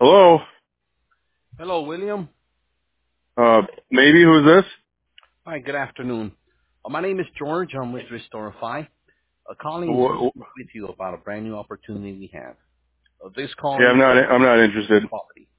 Hello? Hello, William. Maybe who's this? Hi, good afternoon. My name is George. I'm with Restorify. Calling to Wh- speak with you about a brand new opportunity we have. This call Yeah, is I'm not interested. quality.